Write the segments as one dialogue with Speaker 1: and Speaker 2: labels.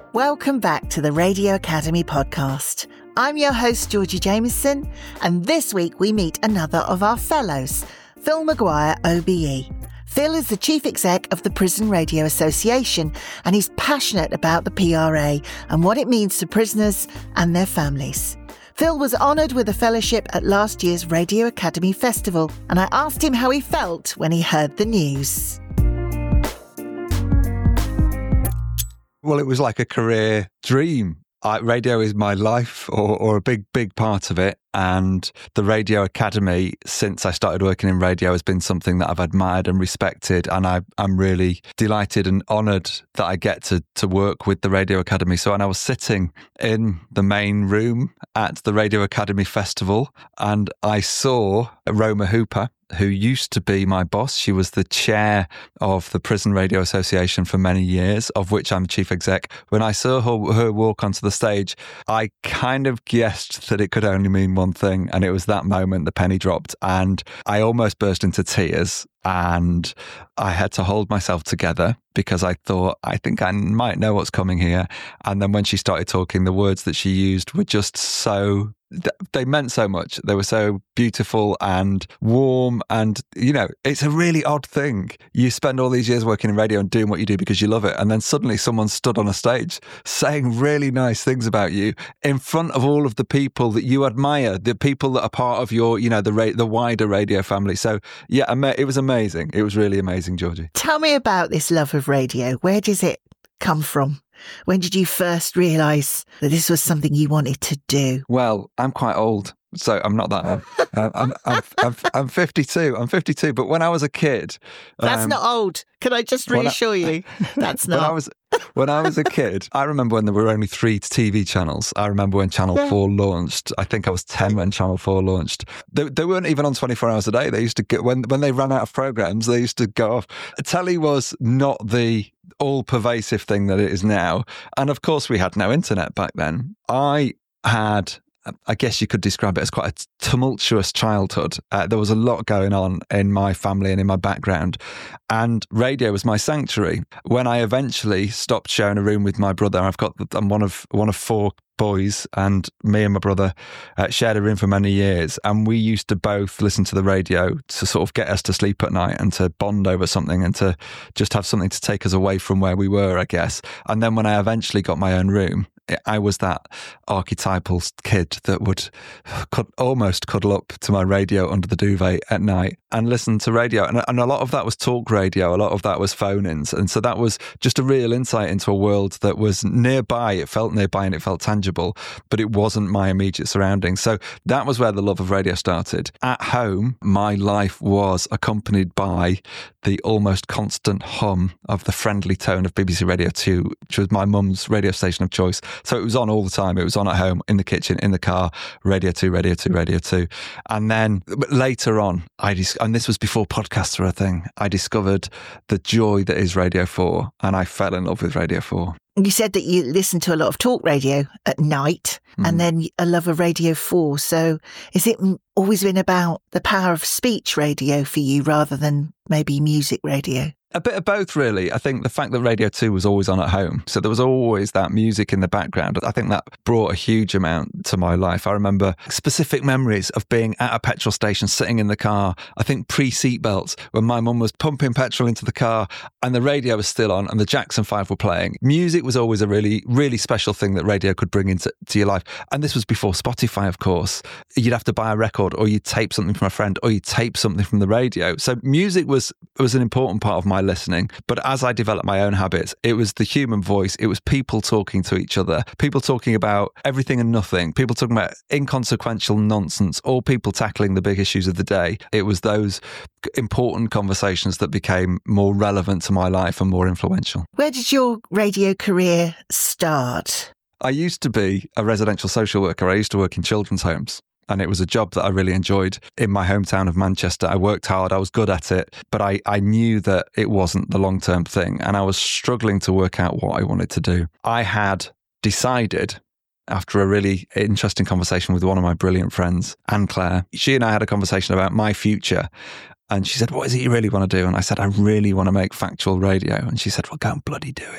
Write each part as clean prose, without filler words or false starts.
Speaker 1: Welcome back to the Radio Academy podcast. I'm your host, Georgie Jameson, and this week we meet another of our fellows, Phil Maguire, OBE. Phil is the Chief Exec of the Prison Radio Association, and he's passionate about the PRA and what it means to prisoners and their families. Phil was honoured with a fellowship at last year's Radio Academy Festival, and I asked him how he felt when he heard the news.
Speaker 2: Well, it was like a career dream. Radio is my life, or a big part of it. And the Radio Academy, since I started working in radio, has been something that I've admired and respected. And I'm really delighted and honoured that I get to work with the Radio Academy. So when I was sitting in the main room at the Radio Academy Festival, and I saw Roma Hooper, who used to be my boss. She was the chair of the Prison Radio Association for many years, of which I'm chief exec. When I saw her walk onto the stage, I kind of guessed that it could only mean one thing, and it was that moment the penny dropped, and I almost burst into tears. And I had to hold myself together because I thought, I think I might know what's coming here. And then when she started talking, the words that she used were just so, they meant so much. They were so beautiful and warm. And, you know, it's a really odd thing. You spend all these years working in radio and doing what you do because you love it. And then suddenly someone stood on a stage saying really nice things about you in front of all of the people that you admire, the people that are part of your, you know, the wider radio family. So, yeah, it was amazing. It was really amazing, Georgie.
Speaker 1: Tell me about this love of radio. Where does it come from? When did you first realise that this was something you wanted to do?
Speaker 2: Well, I'm quite old, so I'm not that old. I'm 52. I'm 52. But when I was a kid,
Speaker 1: that's not old. Can I just reassure you? That's not.
Speaker 2: When I was a kid, I remember when there were only 3 TV channels. I remember when Channel 4 launched. I think I was 10 when Channel 4 launched. They weren't even on 24 hours a day. They used to get, when they ran out of programmes, they used to go off. Telly was not the all-pervasive thing that it is now. And of course, we had no internet back then. I guess you could describe it as quite a tumultuous childhood. There was a lot going on in my family and in my background, and radio was my sanctuary. When I eventually stopped sharing a room with my brother, I'm one of 4 boys, and me and my brother shared a room for many years, and we used to both listen to the radio to sort of get us to sleep at night and to bond over something and to just have something to take us away from where we were, I guess. And then when I eventually got my own room, I was that archetypal kid that would almost cuddle up to my radio under the duvet at night and listen to radio. And a lot of that was talk radio. A lot of that was phone-ins. And so that was just a real insight into a world that was nearby. It felt nearby and it felt tangible, but it wasn't my immediate surroundings. So that was where the love of radio started. At home, my life was accompanied by the almost constant hum of the friendly tone of BBC Radio 2, which was my mum's radio station of choice. So it was on all the time. It was on at home, in the kitchen, in the car, Radio 2, Radio 2, Radio 2. And then later on, and this was before podcasts were a thing, I discovered the joy that is Radio 4, and I fell in love with Radio 4.
Speaker 1: You said that you listened to a lot of talk radio at night and then a love of Radio 4. So is it always been about the power of speech radio for you rather than maybe music radio?
Speaker 2: A bit of both, really. I think the fact that Radio 2 was always on at home, so there was always that music in the background, I think that brought a huge amount to my life. I remember specific memories of being at a petrol station, sitting in the car, I think pre-seatbelts, when my mum was pumping petrol into the car and the radio was still on and the Jackson 5 were playing. Music was always a really, really special thing that radio could bring into your life. And this was before Spotify, of course. You'd have to buy a record, or you'd tape something from a friend, or you'd tape something from the radio. So music was an important part of my listening. But as I developed my own habits, it was the human voice. It was people talking to each other, people talking about everything and nothing, people talking about inconsequential nonsense, or people tackling the big issues of the day. It was those important conversations that became more relevant to my life and more influential.
Speaker 1: Where did your radio career start?
Speaker 2: I used to be a residential social worker. I used to work in children's homes. And it was a job that I really enjoyed in my hometown of Manchester. I worked hard, I was good at it, but I knew that it wasn't the long-term thing. And I was struggling to work out what I wanted to do. I had decided, after a really interesting conversation with one of my brilliant friends, Anne-Claire, she and I had a conversation about my future. And she said, what is it you really want to do? And I said, I really want to make factual radio. And she said, well, go and bloody do it then.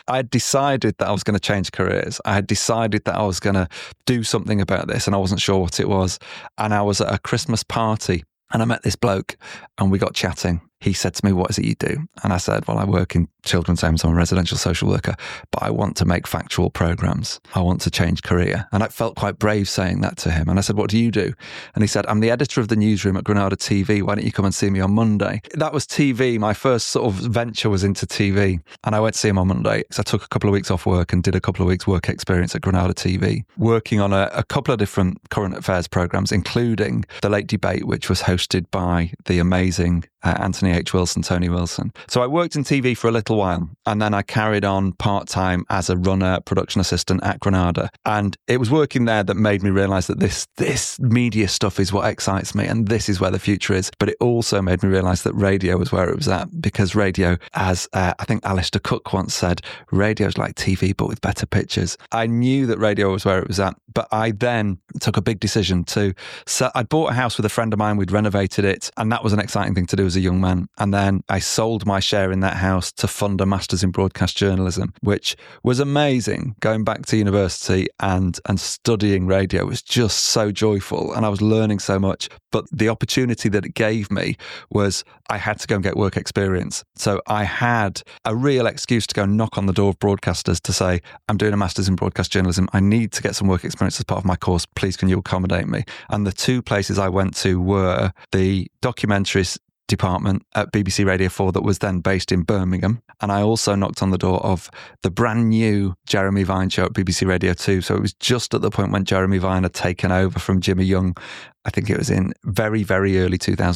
Speaker 2: I had decided that I was going to change careers. I had decided that I was going to do something about this, and I wasn't sure what it was. And I was at a Christmas party and I met this bloke and we got chatting. He said to me, "What is it you do?" And I said, "Well, I work in children's homes. I'm a residential social worker, but I want to make factual programs. I want to change career." And I felt quite brave saying that to him. And I said, "What do you do?" And he said, "I'm the editor of the newsroom at Granada TV. Why don't you come and see me on Monday?" That was TV. My first sort of venture was into TV. And I went to see him on Monday. So I took a couple of weeks off work and did a couple of weeks work experience at Granada TV, working on a couple of different current affairs programs, including The Late Debate, which was hosted by the amazing Anthony H. Wilson, Tony Wilson. So I worked in TV for a little while, and then I carried on part-time as a runner, production assistant at Granada. And it was working there that made me realise that this media stuff is what excites me, and this is where the future is. But it also made me realise that radio was where it was at, because radio, as I think Alistair Cook once said, radio's like TV, but with better pictures. I knew that radio was where it was at, but I then took a big decision to sell. I'd bought a house with a friend of mine, we'd renovated it, and that was an exciting thing to do as a young man. And then I sold my share in that house to fund a master's in broadcast journalism, which was amazing. Going back to university and studying radio was just so joyful, and I was learning so much. But the opportunity that it gave me was I had to go and get work experience. So I had a real excuse to go knock on the door of broadcasters to say, "I'm doing a master's in broadcast journalism. I need to get some work experience as part of my course. Please, can you accommodate me?" And the two places I went to were the documentaries department at BBC Radio 4 that was then based in Birmingham. And I also knocked on the door of the brand new Jeremy Vine show at BBC Radio 2. So it was just at the point when Jeremy Vine had taken over from Jimmy Young. I think it was in very, very early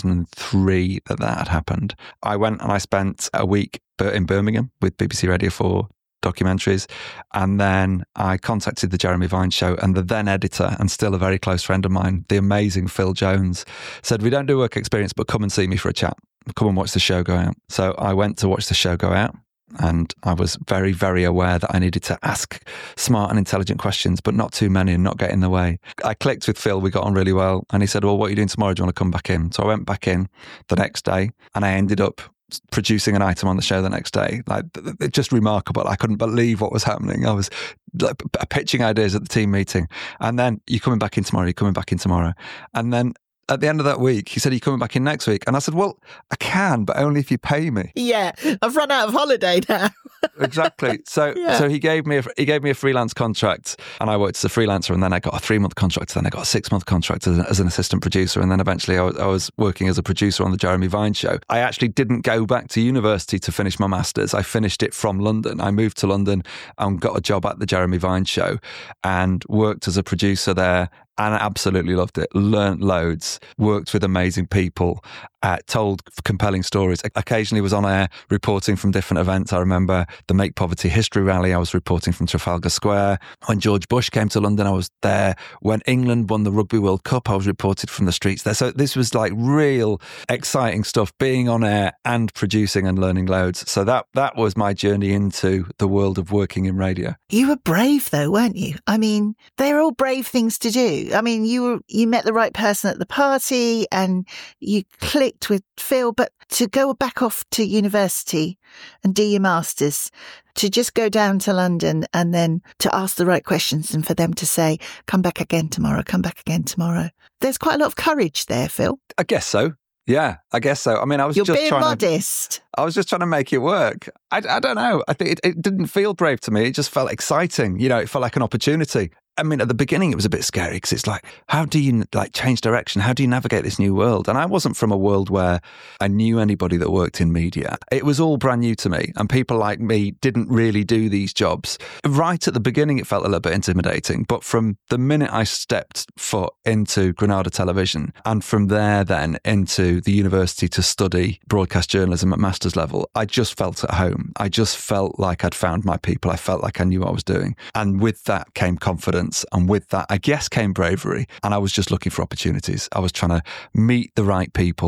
Speaker 2: 2003 that had happened. I went and I spent a week in Birmingham with BBC Radio 4 documentaries, and then I contacted the Jeremy Vine show, and the then editor and still a very close friend of mine, the amazing Phil Jones, said, "We don't do work experience, but come and see me for a chat. Come and watch the show go out." So I went to watch the show go out, and I was very, very aware that I needed to ask smart and intelligent questions, but not too many and not get in the way. I clicked with Phil, we got on really well, and he said, "Well, what are you doing tomorrow? Do you want to come back in?" So I went back in the next day, and I ended up producing an item on the show the next day. Like, just remarkable. I couldn't believe what was happening. I was like pitching ideas at the team meeting, and then "You're coming back in tomorrow, you're coming back in tomorrow." And then at the end of that week, he said, "Are you coming back in next week?" And I said, "Well, I can, but only if you pay me."
Speaker 1: Yeah, I've run out of holiday now.
Speaker 2: Exactly. So he gave me a freelance contract, and I worked as a freelancer, and then I got a 3-month contract, then I got a 6-month contract as an assistant producer, and then eventually I was working as a producer on the Jeremy Vine show. I actually didn't go back to university to finish my master's. I finished it from London. I moved to London and got a job at the Jeremy Vine show and worked as a producer there. And I absolutely loved it. Learned loads, worked with amazing people, told compelling stories. Occasionally was on air reporting from different events. I remember the Make Poverty History Rally, I was reporting from Trafalgar Square. When George Bush came to London, I was there. When England won the Rugby World Cup, I was reported from the streets there. So this was like real exciting stuff, being on air and producing and learning loads. So that was my journey into the world of working in radio.
Speaker 1: You were brave though, weren't you? I mean, they're all brave things to do. I mean, you met the right person at the party and you clicked with Phil, but to go back off to university and do your masters, to just go down to London and then to ask the right questions and for them to say, "Come back again tomorrow, come back again tomorrow." There's quite a lot of courage there, Phil.
Speaker 2: I guess so. Yeah, I guess so. I mean, I was
Speaker 1: You're being modest.
Speaker 2: I was just trying to make it work. I don't know. I think it didn't feel brave to me. It just felt exciting. You know, it felt like an opportunity. I mean, at the beginning, it was a bit scary because it's like, how do you change direction? How do you navigate this new world? And I wasn't from a world where I knew anybody that worked in media. It was all brand new to me, and people like me didn't really do these jobs. Right at the beginning, it felt a little bit intimidating, but from the minute I stepped foot into Granada Television and from there then into the university to study broadcast journalism at master's level, I just felt at home. I just felt like I'd found my people. I felt like I knew what I was doing. And with that came confidence. And with that, I guess, came bravery. And I was just looking for opportunities. I was trying to meet the right people,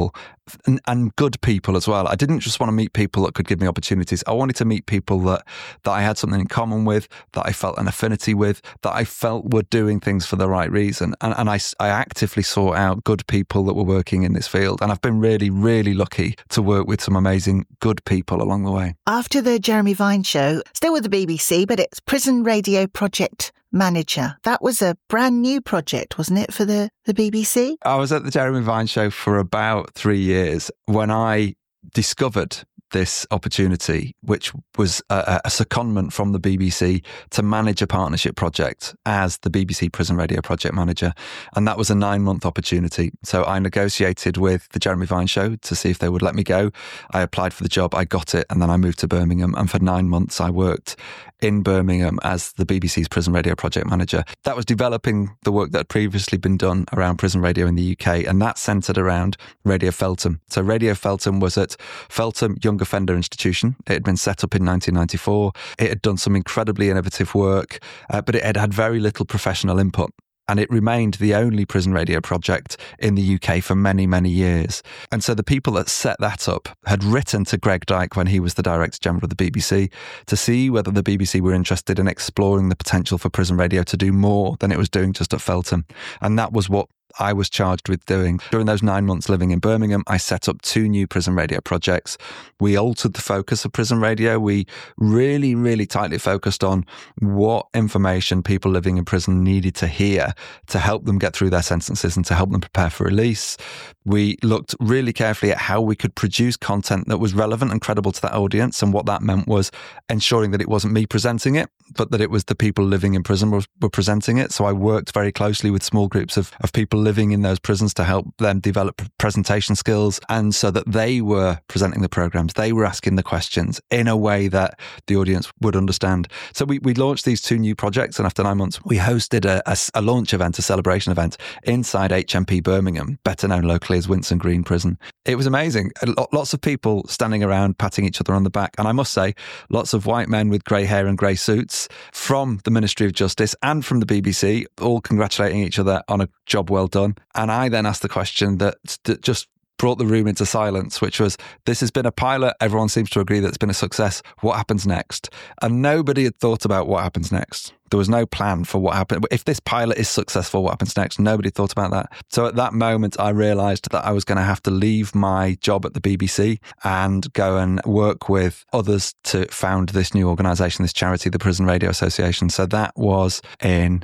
Speaker 2: and good people as well. I didn't just want to meet people that could give me opportunities. I wanted to meet people that I had something in common with, that I felt an affinity with, that I felt were doing things for the right reason. And I actively sought out good people that were working in this field. And I've been really, really lucky to work with some amazing good people along the way.
Speaker 1: After the Jeremy Vine show, still with the BBC, but it's Prison Radio Project Manager. That was a brand new project, wasn't it, for the BBC?
Speaker 2: I was at the Jeremy Vine show for about 3 years when I discovered this opportunity, which was a secondment from the BBC to manage a partnership project as the BBC Prison Radio Project Manager. And that was a 9-month opportunity. So I negotiated with the Jeremy Vine show to see if they would let me go. I applied for the job, I got it, and then I moved to Birmingham. And for 9 months, I worked in Birmingham as the BBC's Prison Radio Project Manager. That was developing the work that had previously been done around prison radio in the UK, and that centred around Radio Feltham. So Radio Feltham was at Feltham Young Offender Institution. It had been set up in 1994. It had done some incredibly innovative work, but it had had very little professional input. And it remained the only prison radio project in the UK for many, many years. And so the people that set that up had written to Greg Dyke when he was the Director General of the BBC to see whether the BBC were interested in exploring the potential for prison radio to do more than it was doing just at Feltham. And that was what I was charged with doing. During those 9 months living in Birmingham, I set up 2 new prison radio projects. We altered the focus of prison radio. We really, really tightly focused on what information people living in prison needed to hear to help them get through their sentences and to help them prepare for release. We looked really carefully at how we could produce content that was relevant and credible to that audience. And what that meant was ensuring that it wasn't me presenting it, but that it was the people living in prison were presenting it. So I worked very closely with small groups of people living in those prisons to help them develop presentation skills, and so that they were presenting the programs, they were asking the questions in a way that the audience would understand. So we launched these 2 new projects, and after 9 months we hosted a launch event, a celebration event inside HMP Birmingham, better known locally as Winson Green Prison. It was amazing. Lots of people standing around patting each other on the back, and I must say lots of white men with grey hair and grey suits from the Ministry of Justice and from the BBC, all congratulating each other on a job well done. And I then asked the question that just brought the room into silence, which was, this has been a pilot. Everyone seems to agree that it's been a success. What happens next? And nobody had thought about what happens next. There was no plan for what happened. If this pilot is successful, what happens next? Nobody thought about that. So at that moment, I realised that I was going to have to leave my job at the BBC and go and work with others to found this new organisation, this charity, the Prison Radio Association. So that was in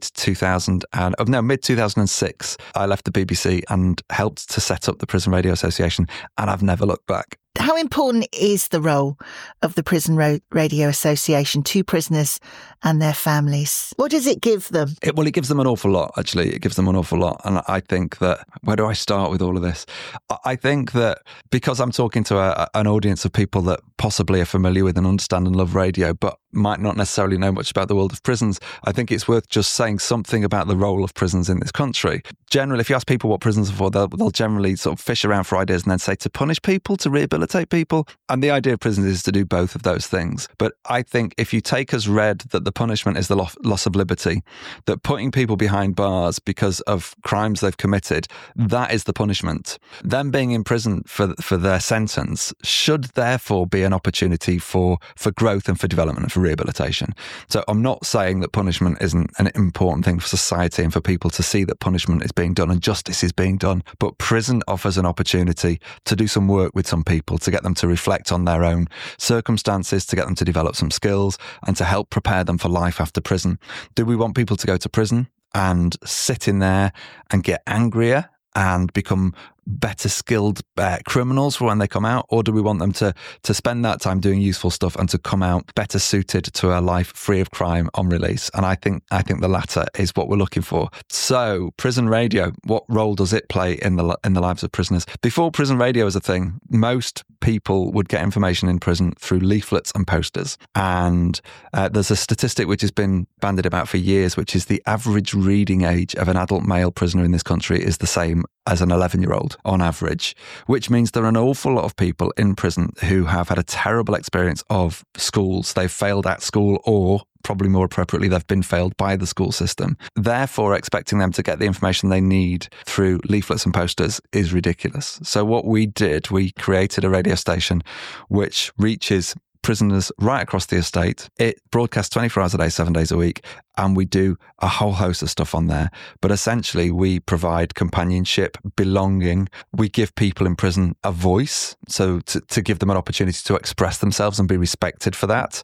Speaker 2: mid-2006. I left the BBC and helped to set up the Prison Radio Association, and I've never looked back.
Speaker 1: How important is the role of the Prison Radio Association to prisoners and their families? What does it give them?
Speaker 2: It gives them an awful lot, actually. It gives them an awful lot. And I think that, where do I start with all of this? I think that because I'm talking to an audience of people that possibly are familiar with and understand and love radio, but might not necessarily know much about the world of prisons, I think it's worth just saying something about the role of prisons in this country. Generally, if you ask people what prisons are for, they'll generally sort of fish around for ideas and then say to punish people, to rehabilitate people. And the idea of prisons is to do both of those things. But I think if you take as read that the punishment is the loss of liberty, that putting people behind bars because of crimes they've committed, that is the punishment. Them being in prison for their sentence should therefore be an opportunity for growth and for development and for rehabilitation. So I'm not saying that punishment isn't an important thing for society and for people to see that punishment is being done and justice is being done, but prison offers an opportunity to do some work with some people, to get them to reflect on their own circumstances, to get them to develop some skills and to help prepare them for life after prison. Do we want people to go to prison and sit in there and get angrier and become better skilled criminals for when they come out? Or do we want them to spend that time doing useful stuff and to come out better suited to a life free of crime on release? And I think the latter is what we're looking for. So prison radio, what role does it play in the lives of prisoners? Before prison radio was a thing, most people would get information in prison through leaflets and posters. And there's a statistic which has been bandied about for years, which is the average reading age of an adult male prisoner in this country is the same as an 11-year-old on average, which means there are an awful lot of people in prison who have had a terrible experience of schools. They've failed at school or probably more appropriately, they've been failed by the school system. Therefore, expecting them to get the information they need through leaflets and posters is ridiculous. So what we did, we created a radio station which reaches prisoners right across the estate. It broadcasts 24 hours a day, 7 days a week, and we do a whole host of stuff on there. But essentially, we provide companionship, belonging. We give people in prison a voice, so to give them an opportunity to express themselves and be respected for that.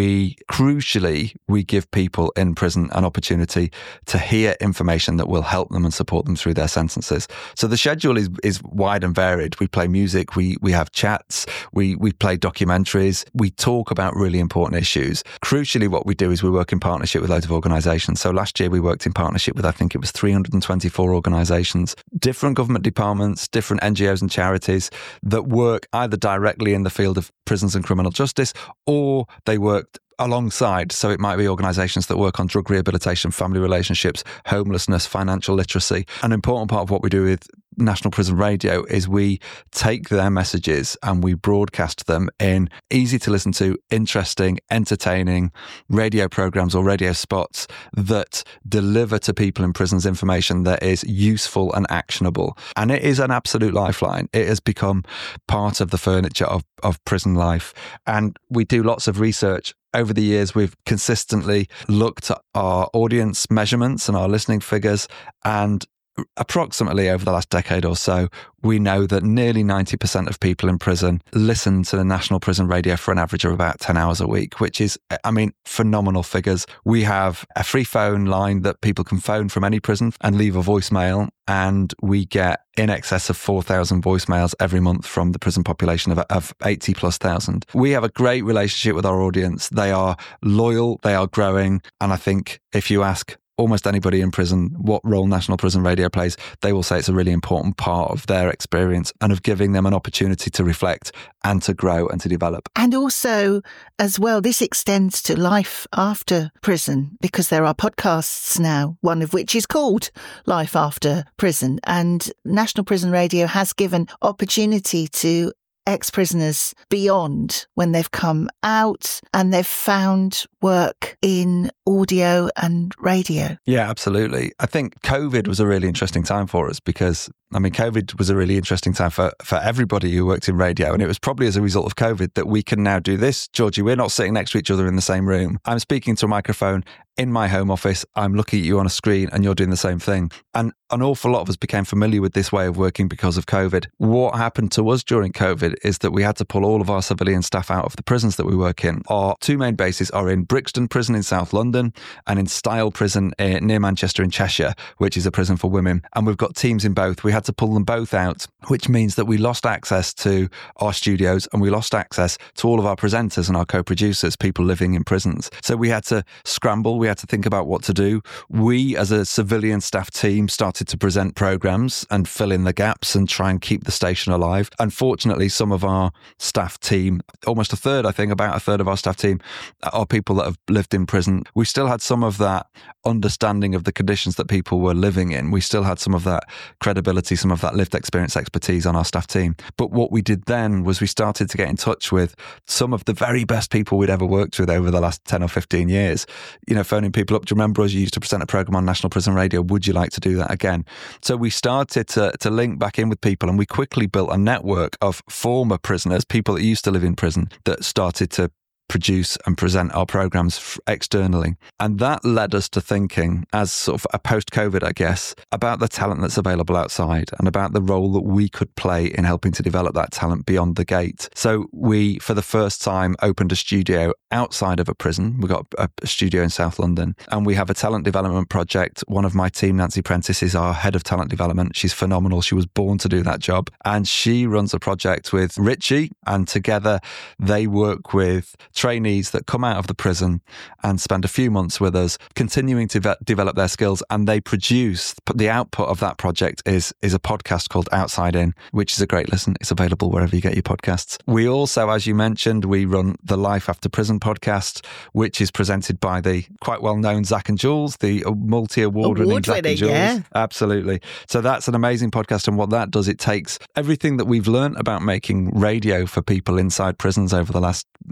Speaker 2: Crucially, we give people in prison an opportunity to hear information that will help them and support them through their sentences. So the schedule is wide and varied. We play music, we have chats, we play documentaries, we talk about really important issues. Crucially, what we do is we work in partnership with loads of organisations. So last year we worked in partnership with, I think it was 324 organisations, different government departments, different NGOs and charities that work either directly in the field of prisons and criminal justice, or they worked alongside. So it might be organisations that work on drug rehabilitation, family relationships, homelessness, financial literacy. An important part of what we do with National Prison Radio is we take their messages and we broadcast them in easy to listen to, interesting, entertaining radio programs or radio spots that deliver to people in prisons information that is useful and actionable. And it is an absolute lifeline. It has become part of the furniture of prison life. And we do lots of research. Over the years, we've consistently looked at our audience measurements and our listening figures, and approximately over the last decade or so, we know that nearly 90% of people in prison listen to the National Prison Radio for an average of about 10 hours a week, which is, phenomenal figures. We have a free phone line that people can phone from any prison and leave a voicemail, and we get in excess of 4,000 voicemails every month from the prison population of 80 plus thousand. We have a great relationship with our audience. They are loyal, they are growing, and I think if you ask almost anybody in prison what role National Prison Radio plays, they will say it's a really important part of their experience and of giving them an opportunity to reflect and to grow and to develop.
Speaker 1: And also, as well, this extends to life after prison, because there are podcasts now, one of which is called Life After Prison. And National Prison Radio has given opportunity to ex-prisoners beyond when they've come out and they've found work in audio and radio.
Speaker 2: Yeah, absolutely. I think COVID was a really interesting time for us because, COVID was a really interesting time for everybody who worked in radio. And it was probably as a result of COVID that we can now do this. Georgie, we're not sitting next to each other in the same room. I'm speaking to a microphone in my home office. I'm looking at you on a screen and you're doing the same thing. And an awful lot of us became familiar with this way of working because of COVID. What happened to us during COVID is that we had to pull all of our civilian staff out of the prisons that we work in. Our two main bases are in Brixton Prison in South London and in Style Prison near Manchester in Cheshire, which is a prison for women. And we've got teams in both. We had to pull them both out, which means that we lost access to our studios and we lost access to all of our presenters and our co-producers, people living in prisons. So we had to scramble. We had to think about what to do. We, as a civilian staff team, started to present programs and fill in the gaps and try and keep the station alive. Unfortunately, some of our staff team, almost about a third of our staff team, are people that have lived in prison. We still had some of that understanding of the conditions that people were living in. We still had some of that credibility, some of that lived experience expertise on our staff team. But what we did then was we started to get in touch with some of the very best people we'd ever worked with over the last 10 or 15 years. Phoning people up, do you remember us? You used to present a programme on National Prison Radio. Would you like to do that again? So we started to link back in with people, and we quickly built a network of former prisoners, people that used to live in prison, that started to produce and present our programs externally. And that led us to thinking, as sort of a post-COVID, I guess, about the talent that's available outside and about the role that we could play in helping to develop that talent beyond the gate. So we, for the first time, opened a studio outside of a prison. We got a studio in South London, and we have a talent development project. One of my team, Nancy Prentice, is our head of talent development. She's phenomenal. She was born to do that job. And she runs a project with Richie, and together they work with trainees that come out of the prison and spend a few months with us, continuing to develop their skills. And they produce, the output of that project is a podcast called Outside In, which is a great listen. It's available wherever you get your podcasts. We also, as you mentioned, we run the Life After Prison podcast, which is presented by the quite well-known Zach and Jules, the multi-award-winning Zach and Jules. Yeah. Absolutely. So that's an amazing podcast. And what that does, it takes everything that we've learned about making radio for people inside prisons over the last nearly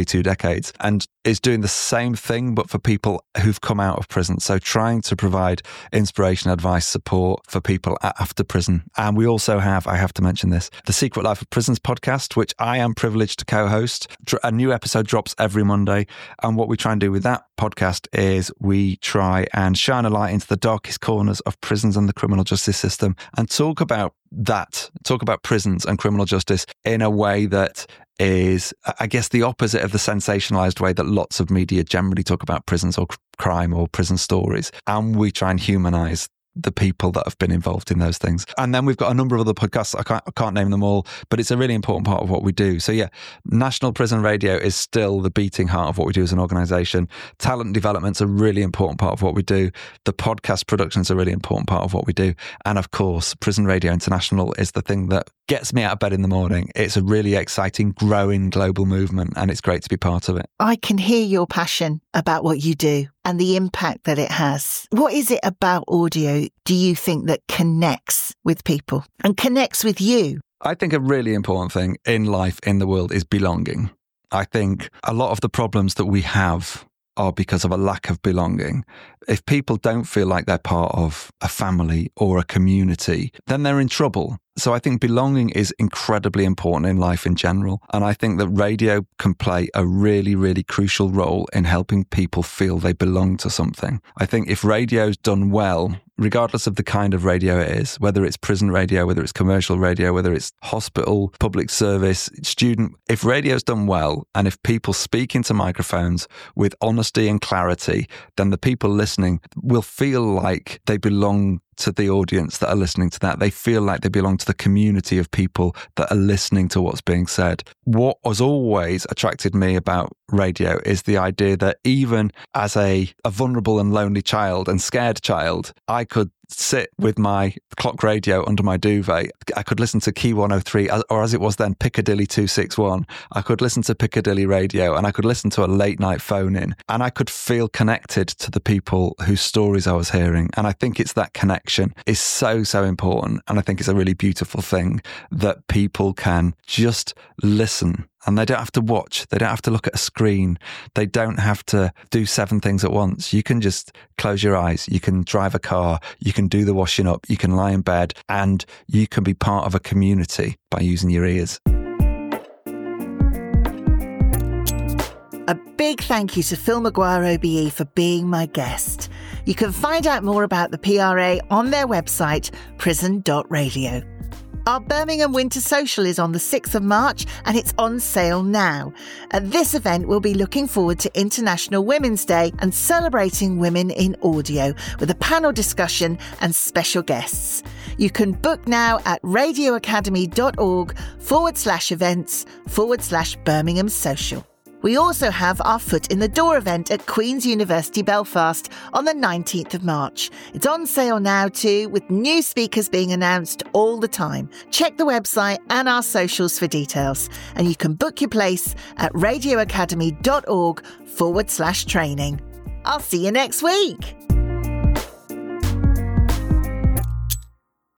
Speaker 2: nearly 2 decades, and is doing the same thing, but for people who've come out of prison. So trying to provide inspiration, advice, support for people after prison. And we also have, I have to mention this, the Secret Life of Prisons podcast, which I am privileged to co-host. A new episode drops every Monday. And what we try and do with that podcast is we try and shine a light into the darkest corners of prisons and the criminal justice system and talk about prisons and criminal justice in a way that is, I guess, the opposite of the sensationalized way that lots of media generally talk about prisons or crime or prison stories. And we try and humanize the people that have been involved in those things. And then we've got a number of other podcasts. I can't name them all, but it's a really important part of what we do. So yeah, National Prison Radio is still the beating heart of what we do as an organisation. Talent development's a really important part of what we do. The podcast production's a really important part of what we do. And of course, Prison Radio International is the thing that gets me out of bed in the morning. It's a really exciting, growing global movement, and it's great to be part of it.
Speaker 1: I can hear your passion about what you do and the impact that it has. What is it about audio, do you think, that connects with people and connects with you?
Speaker 2: I think a really important thing in life, in the world, is belonging. I think a lot of the problems that we have are because of a lack of belonging. If people don't feel like they're part of a family or a community, then they're in trouble. So I think belonging is incredibly important in life in general. And I think that radio can play a really, really crucial role in helping people feel they belong to something. I think if radio's done well, regardless of the kind of radio it is, whether it's prison radio, whether it's commercial radio, whether it's hospital, public service, student, if radio's done well and if people speak into microphones with honesty and clarity, then the people listening will feel like they belong to the audience that are listening to that. They feel like they belong to the community of people that are listening to what's being said. What has always attracted me about radio is the idea that even as a vulnerable and lonely child and scared child, I could sit with my clock radio under my duvet. I could listen to Key 103, or as it was then, Piccadilly 261. I could listen to Piccadilly Radio, and I could listen to a late night phone in, and I could feel connected to the people whose stories I was hearing. And I think it's that connection is so, so important. And I think it's a really beautiful thing that people can just listen. And they don't have to watch. They don't have to look at a screen. They don't have to do 7 things at once. You can just close your eyes. You can drive a car. You can do the washing up. You can lie in bed. And you can be part of a community by using your ears.
Speaker 1: A big thank you to Phil Maguire OBE for being my guest. You can find out more about the PRA on their website, prison.radio. Our Birmingham Winter Social is on the 6th of March and it's on sale now. At this event, we'll be looking forward to International Women's Day and celebrating women in audio with a panel discussion and special guests. You can book now at radioacademy.org/events/Birmingham Social. We also have our Foot in the Door event at Queen's University Belfast on the 19th of March. It's on sale now too, with new speakers being announced all the time. Check the website and our socials for details, and you can book your place at radioacademy.org/training. I'll see you next week.